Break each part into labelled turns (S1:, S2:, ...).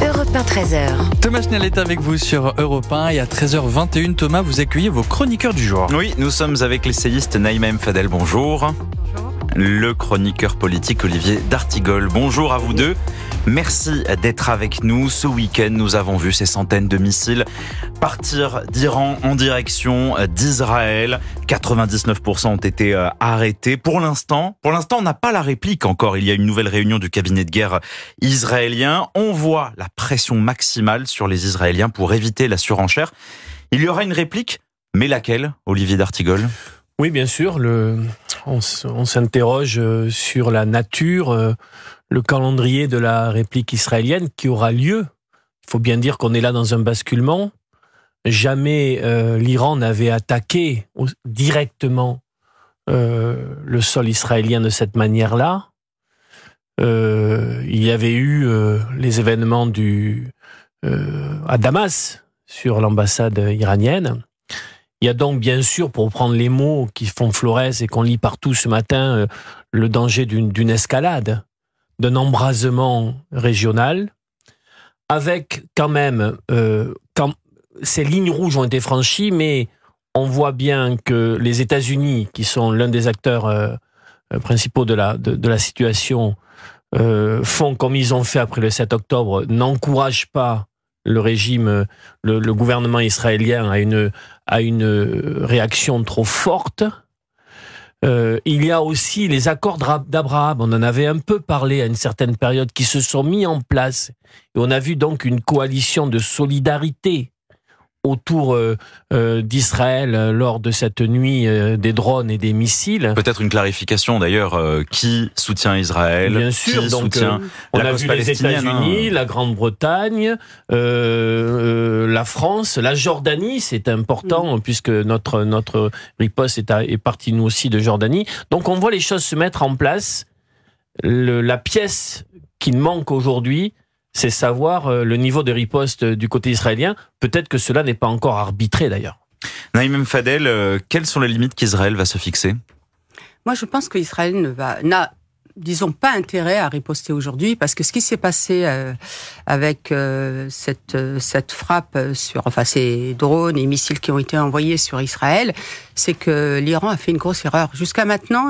S1: Europe 1, 13h.
S2: Thomas Schnell est avec vous sur Europe 1 et à 13h21, Thomas, vous accueillez vos chroniqueurs du jour.
S3: Oui, nous sommes avec l'essayiste Naïma M. Fadel, bonjour.
S1: Bonjour.
S3: Le chroniqueur politique Olivier d'Artigol, bonjour à vous deux. Merci d'être avec nous. Ce week-end, nous avons vu ces centaines de missiles partir d'Iran en direction d'Israël. 99% ont été arrêtés. Pour l'instant, on n'a pas la réplique encore. Il y a une nouvelle réunion du cabinet de guerre israélien. On voit la pression maximale sur les Israéliens pour éviter la surenchère. Il y aura une réplique, mais laquelle, Olivier d'Artigol ?
S4: Oui, bien sûr. On s'interroge sur la nature, le calendrier de la réplique israélienne qui aura lieu. Il faut bien dire qu'on est là dans un basculement. Jamais l'Iran n'avait attaqué directement le sol israélien de cette manière-là. Il y avait eu les événements à Damas sur l'ambassade iranienne. Il y a donc bien sûr, pour prendre les mots qui font florès et qu'on lit partout ce matin, le danger d'une escalade, d'un embrasement régional, avec quand même, quand ces lignes rouges ont été franchies, mais on voit bien que les États-Unis, qui sont l'un des acteurs principaux de la situation, font comme ils ont fait après le 7 octobre, n'encouragent pas le régime, le gouvernement israélien à une réaction trop forte. Il y a aussi les accords d'Abraham, on en avait un peu parlé à une certaine période, qui se sont mis en place. Et on a vu donc une coalition de solidarité autour d'Israël lors de cette nuit des drones et des missiles.
S3: Peut-être une clarification d'ailleurs, qui soutient Israël,
S4: bien sûr,
S3: qui
S4: donc,
S3: soutient
S4: on
S3: la
S4: a
S3: cause
S4: vu les
S3: palestinienne,
S4: États-Unis, la Grande-Bretagne, la France, la Jordanie, c'est important puisque notre riposte est partie nous aussi de Jordanie. Donc on voit les choses se mettre en place. La pièce qui manque aujourd'hui, c'est savoir le niveau de riposte du côté israélien. Peut-être que cela n'est pas encore arbitré d'ailleurs.
S3: Naïma M. Fadel, quelles sont les limites qu'Israël va se fixer ?
S5: Moi, je pense qu'Israël n'a, disons, pas intérêt à riposter aujourd'hui, parce que ce qui s'est passé avec cette frappe ces drones et missiles qui ont été envoyés sur Israël, c'est que l'Iran a fait une grosse erreur. Jusqu'à maintenant,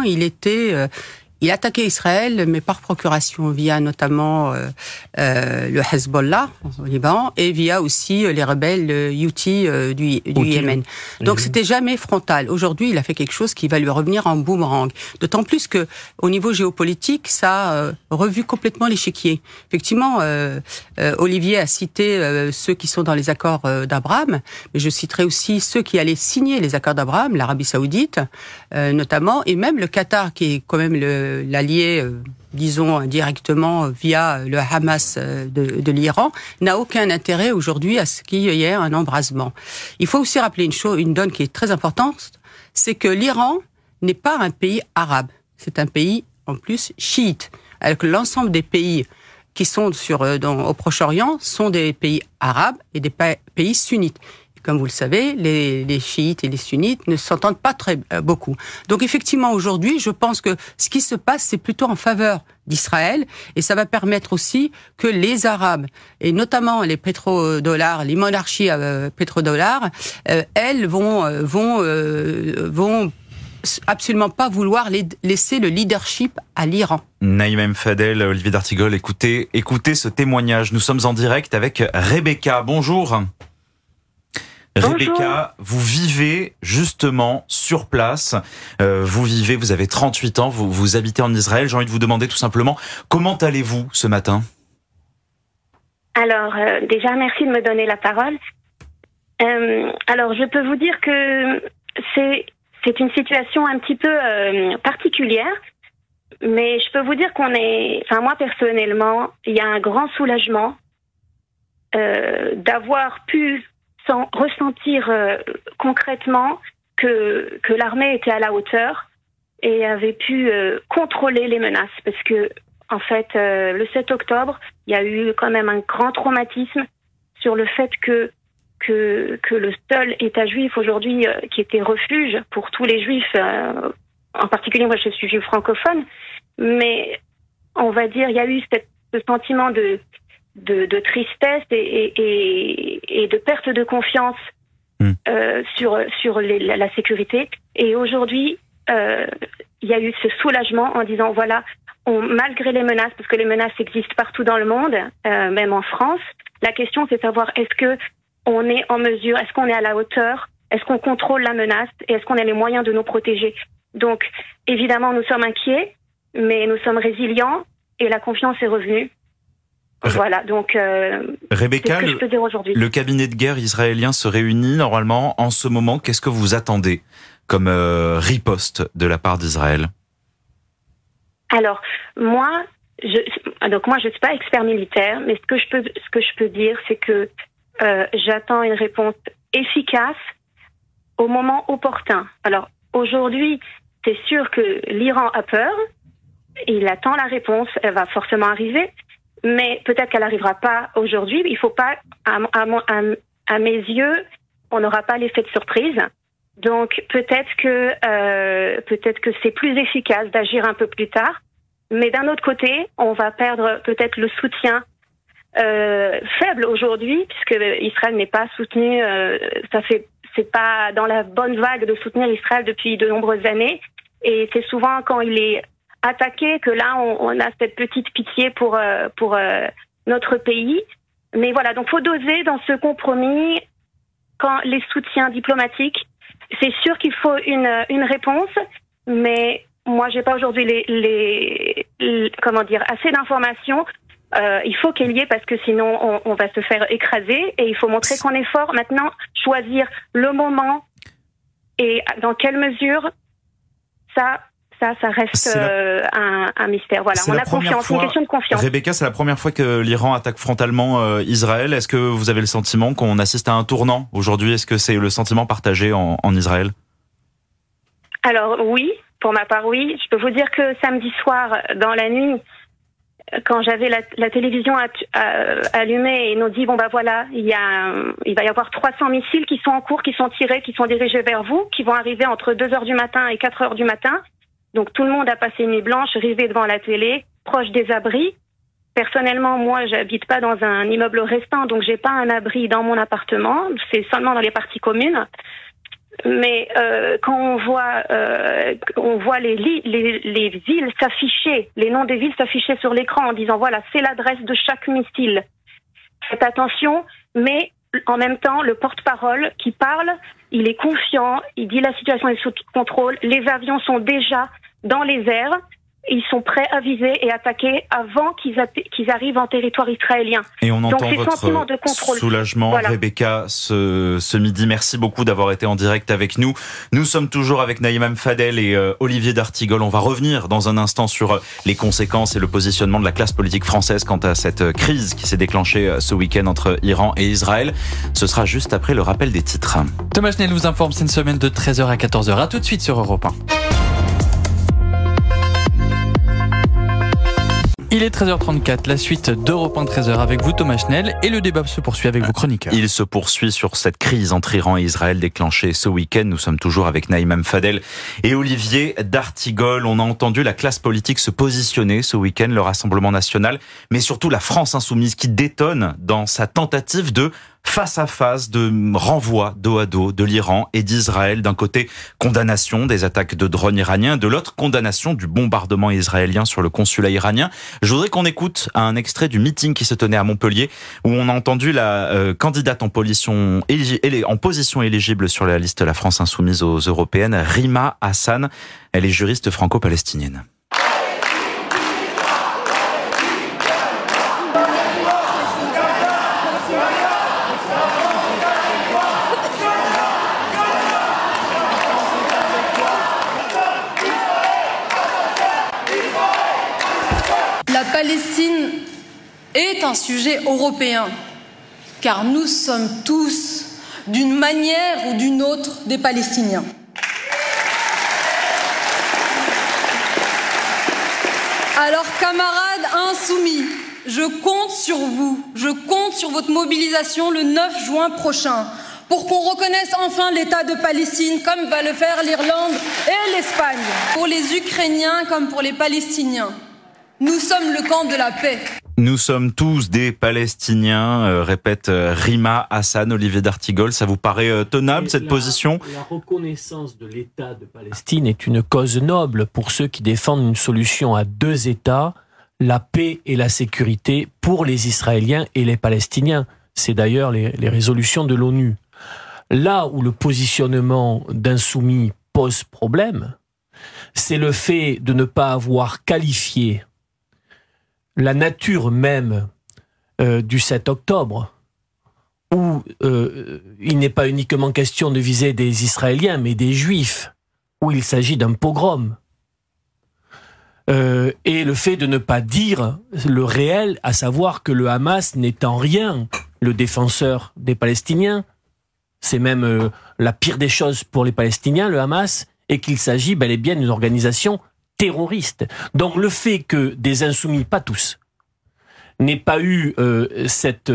S5: il attaquait Israël, mais par procuration, via notamment le Hezbollah au Liban et via aussi les rebelles Houthis du Yémen. Donc c'était jamais frontal. Aujourd'hui, il a fait quelque chose qui va lui revenir en boomerang. D'autant plus que au niveau géopolitique, ça a revu complètement l'échiquier. Effectivement, Olivier a cité ceux qui sont dans les accords d'Abraham, mais je citerai aussi ceux qui allaient signer les accords d'Abraham, l'Arabie Saoudite notamment, et même le Qatar, qui est quand même l'allié, disons directement via le Hamas de l'Iran, n'a aucun intérêt aujourd'hui à ce qu'il y ait un embrasement. Il faut aussi rappeler une donne qui est très importante, c'est que l'Iran n'est pas un pays arabe, c'est un pays en plus chiite, alors que l'ensemble des pays qui sont au Proche-Orient sont des pays arabes et des pays sunnites. Comme vous le savez, les chiites et les sunnites ne s'entendent pas très beaucoup. Donc effectivement, aujourd'hui, je pense que ce qui se passe, c'est plutôt en faveur d'Israël, et ça va permettre aussi que les Arabes, et notamment les pétrodollars, les monarchies pétrodollars, elles vont absolument pas vouloir laisser le leadership à l'Iran.
S3: Naïma M. Fadel, Olivier d'Artigol, écoutez ce témoignage. Nous sommes en direct avec Rebecca. Bonjour. Rebecca, vous vivez justement sur place, vous avez 38 ans, vous habitez en Israël. J'ai envie de vous demander tout simplement, comment allez-vous ce matin ?
S6: Alors, déjà, merci de me donner la parole. Alors, je peux vous dire que c'est une situation un petit peu particulière, mais je peux vous dire moi personnellement, il y a un grand soulagement d'avoir pu sans ressentir concrètement que l'armée était à la hauteur et avait pu contrôler les menaces. Parce que, en fait, le 7 octobre, il y a eu quand même un grand traumatisme sur le fait que le seul État juif aujourd'hui, qui était refuge pour tous les juifs, en particulier moi je suis juif francophone, mais on va dire il y a eu ce sentiment de de tristesse et de perte de confiance sur la sécurité. Et aujourd'hui, il y a eu ce soulagement en disant voilà, malgré les menaces, parce que les menaces existent partout dans le monde, même en France, la question c'est de savoir est-ce que on est en mesure, est-ce qu'on est à la hauteur, est-ce qu'on contrôle la menace et est-ce qu'on a les moyens de nous protéger. Donc évidemment nous sommes inquiets, mais nous sommes résilients et la confiance est revenue. Voilà, donc
S3: Rebecca,
S6: c'est ce que je peux dire aujourd'hui.
S3: Le cabinet de guerre israélien se réunit normalement en ce moment. Qu'est-ce que vous attendez comme riposte de la part d'Israël?
S6: Alors, moi, je suis pas expert militaire, mais ce que je peux dire, c'est que j'attends une réponse efficace au moment opportun. Alors, aujourd'hui, c'est sûr que l'Iran a peur, il attend la réponse, elle va forcément arriver, mais peut-être qu'elle n'arrivera pas aujourd'hui. Il faut pas, à mes yeux, on n'aura pas l'effet de surprise. Donc peut-être que c'est plus efficace d'agir un peu plus tard, mais d'un autre côté, on va perdre peut-être le soutien faible aujourd'hui, puisque Israël n'est pas soutenu. C'est pas dans la bonne vague de soutenir Israël depuis de nombreuses années, et c'est souvent quand il est attaqué que là on a cette petite pitié pour notre pays. Mais voilà, donc faut doser dans ce compromis. Quand les soutiens diplomatiques, c'est sûr qu'il faut une réponse, mais moi j'ai pas aujourd'hui assez d'informations. Il faut qu'il y ait, parce que sinon on va se faire écraser, et il faut montrer qu'on est fort. Maintenant, choisir le moment et dans quelle mesure, ça reste un mystère. Voilà, on a confiance, c'est une question de confiance.
S3: Rebecca, c'est la première fois que l'Iran attaque frontalement Israël. Est-ce que vous avez le sentiment qu'on assiste à un tournant aujourd'hui? Est-ce que c'est le sentiment partagé en Israël?
S6: Alors oui, pour ma part oui. Je peux vous dire que samedi soir, dans la nuit, quand j'avais la télévision allumée, et ils nous dit bon bah voilà, il va y avoir 300 missiles qui sont en cours, qui sont tirés, qui sont dirigés vers vous, qui vont arriver entre 2h du matin et 4h du matin. Donc tout le monde a passé une nuit blanche, rivé devant la télé, proche des abris. Personnellement, moi, j'habite pas dans un immeuble restant, donc j'ai pas un abri dans mon appartement. C'est seulement dans les parties communes. Mais quand on voit les villes s'afficher, les noms des villes s'afficher sur l'écran en disant voilà, c'est l'adresse de chaque missile. Faites attention, mais en même temps, le porte-parole qui parle, il est confiant, il dit la situation est sous contrôle, les avions sont déjà dans les airs, ils sont prêts à viser et attaquer avant qu'ils arrivent en territoire israélien.
S3: Et on entend
S6: donc,
S3: votre
S6: de contrôle.
S3: Soulagement, voilà. Rebecca, ce midi. Merci beaucoup d'avoir été en direct avec nous. Nous sommes toujours avec Naïma Fadel et Olivier d'Artigol. On va revenir dans un instant sur les conséquences et le positionnement de la classe politique française quant à cette crise qui s'est déclenchée ce week-end entre Iran et Israël. Ce sera juste après le rappel des titres.
S2: Thomas Schnell vous informe, c'est une semaine de 13h à 14h. À tout de suite sur Europe 1. Il est 13h34, la suite d'Europe 1 13h avec vous Thomas Schnell, et le débat se poursuit avec vos chroniqueurs.
S3: Il se poursuit sur cette crise entre Iran et Israël déclenchée ce week-end. Nous sommes toujours avec Naïma Fadel et Olivier d'Artigol. On a entendu la classe politique se positionner ce week-end, le Rassemblement national, mais surtout la France insoumise qui détonne dans sa tentative de face à face, de renvoi dos à dos de l'Iran et d'Israël. D'un côté, condamnation des attaques de drones iraniens, de l'autre, condamnation du bombardement israélien sur le consulat iranien. Je voudrais qu'on écoute un extrait du meeting qui se tenait à Montpellier, où on a entendu la candidate en position éligible sur la liste de la France insoumise aux européennes, Rima Hassan. Elle est juriste franco-palestinienne.
S1: La Palestine est un sujet européen, car nous sommes tous, d'une manière ou d'une autre, des Palestiniens. Alors, camarades insoumis, je compte sur vous, je compte sur votre mobilisation le 9 juin prochain, pour qu'on reconnaisse enfin l'État de Palestine, comme va le faire l'Irlande et l'Espagne, pour les Ukrainiens comme pour les Palestiniens. Nous sommes le camp de la paix.
S3: Nous sommes tous des Palestiniens, répète Rima Hassan, Olivier d'Artigol. Ça vous paraît tenable, cette position ?
S4: La reconnaissance de l'État de Palestine est une cause noble pour ceux qui défendent une solution à 2 États, la paix et la sécurité pour les Israéliens et les Palestiniens. C'est d'ailleurs les résolutions de l'ONU. Là où le positionnement d'Insoumis pose problème, c'est le fait de ne pas avoir qualifié la nature même du 7 octobre, où il n'est pas uniquement question de viser des Israéliens, mais des Juifs, où il s'agit d'un pogrom. Et le fait de ne pas dire le réel, à savoir que le Hamas n'est en rien le défenseur des Palestiniens, c'est même la pire des choses pour les Palestiniens, le Hamas, et qu'il s'agit bel et bien d'une organisation terroriste. Donc le fait que des insoumis, pas tous, n'aient pas eu cette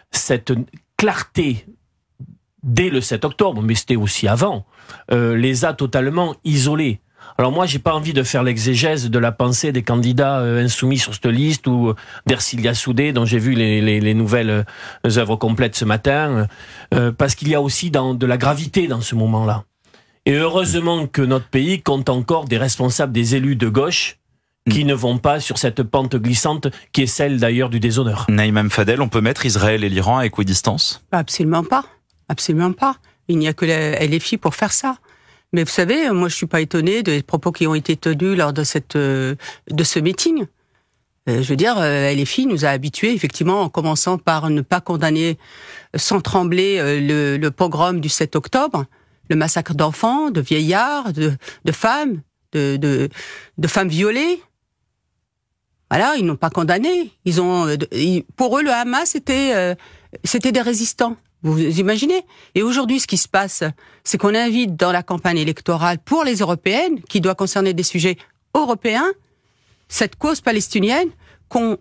S4: clarté dès le 7 octobre, mais c'était aussi avant, les a totalement isolés. Alors moi, j'ai pas envie de faire l'exégèse de la pensée des candidats insoumis sur cette liste, ou d'Ercilia Soudé, dont j'ai vu les nouvelles œuvres complètes ce matin, parce qu'il y a aussi de la gravité dans ce moment-là. Et heureusement que notre pays compte encore des responsables, des élus de gauche, qui ne vont pas sur cette pente glissante, qui est celle d'ailleurs du déshonneur.
S3: Naïma Mfadel, on peut mettre Israël et l'Iran à équidistance ?
S5: Absolument pas. Absolument pas. Il n'y a que la LFI pour faire ça. Mais vous savez, moi je suis pas étonnée des propos qui ont été tenus lors de ce meeting. Je veux dire, LFI nous a habitués, effectivement, en commençant par ne pas condamner sans trembler le pogrom du 7 octobre, le massacre d'enfants, de vieillards, de femmes, de femmes violées. Voilà, ils n'ont pas condamné. Pour eux, le Hamas c'était des résistants. Vous imaginez ? Et aujourd'hui, ce qui se passe, c'est qu'on invite dans la campagne électorale pour les européennes, qui doit concerner des sujets européens, cette cause palestinienne qu'on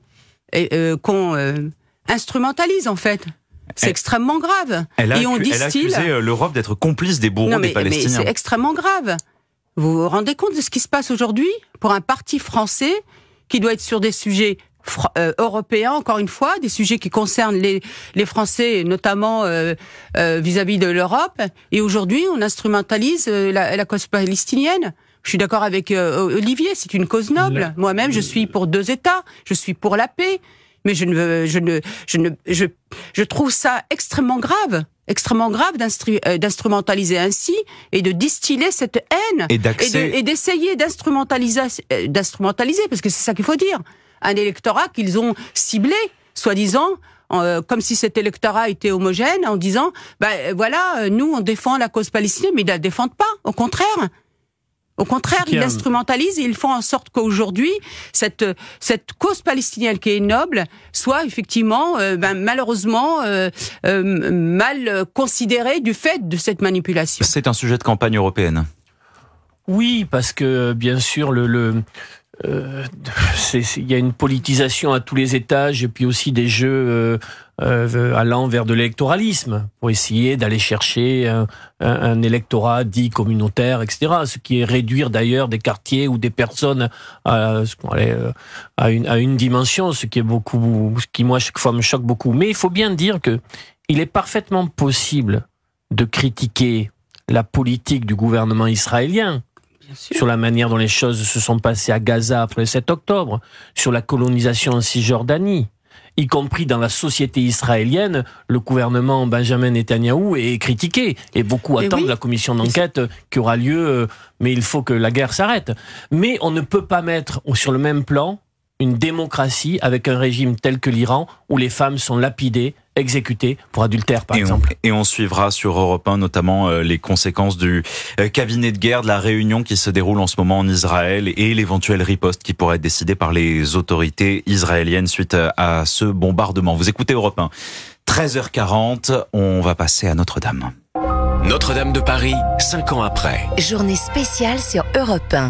S5: instrumentalise en fait. C'est extrêmement grave.
S3: Elle a accusé l'Europe d'être complice des bourreaux des Palestiniens.
S5: Mais c'est extrêmement grave. Vous vous rendez compte de ce qui se passe aujourd'hui pour un parti français qui doit être sur des sujets européens, encore une fois, des sujets qui concernent les Français, notamment vis-à-vis de l'Europe. Et aujourd'hui, on instrumentalise la cause palestinienne. Je suis d'accord avec Olivier, c'est une cause noble. Moi-même, je suis pour 2 États, je suis pour la paix. Mais je trouve ça extrêmement grave d'instrumentaliser ainsi et de distiller cette haine et d'essayer d'instrumentaliser, parce que c'est ça qu'il faut dire. Un électorat qu'ils ont ciblé, soi-disant, comme si cet électorat était homogène, en disant, voilà, nous on défend la cause palestinienne, mais ils ne la défendent pas, au contraire. Au contraire, ils l'instrumentalisent et ils font en sorte qu'aujourd'hui, cette cause palestinienne qui est noble soit effectivement, malheureusement, mal considérée du fait de cette manipulation.
S3: C'est un sujet de campagne européenne.
S4: Oui, parce que bien sûr, il y a une politisation à tous les étages et puis aussi des jeux allant vers de l'électoralisme pour essayer d'aller chercher un électorat dit communautaire, etc. Ce qui est réduire d'ailleurs des quartiers ou des personnes à une dimension, ce qui moi chaque fois me choque beaucoup. Mais il faut bien dire que il est parfaitement possible de critiquer la politique du gouvernement israélien sur la manière dont les choses se sont passées à Gaza après le 7 octobre, sur la colonisation en Cisjordanie, y compris dans la société israélienne, le gouvernement Benjamin Netanyahou est critiqué. Et beaucoup attendent la commission d'enquête qui aura lieu, mais il faut que la guerre s'arrête. Mais on ne peut pas mettre sur le même plan une démocratie avec un régime tel que l'Iran, où les femmes sont lapidées, exécutées pour adultère, par exemple.
S3: Et on suivra sur Europe 1 notamment les conséquences du cabinet de guerre, de la réunion qui se déroule en ce moment en Israël et l'éventuelle riposte qui pourrait être décidée par les autorités israéliennes suite à ce bombardement. Vous écoutez Europe 1. 13h40, on va passer à Notre-Dame.
S7: Notre-Dame de Paris, 5 ans après.
S8: Journée spéciale sur Europe 1.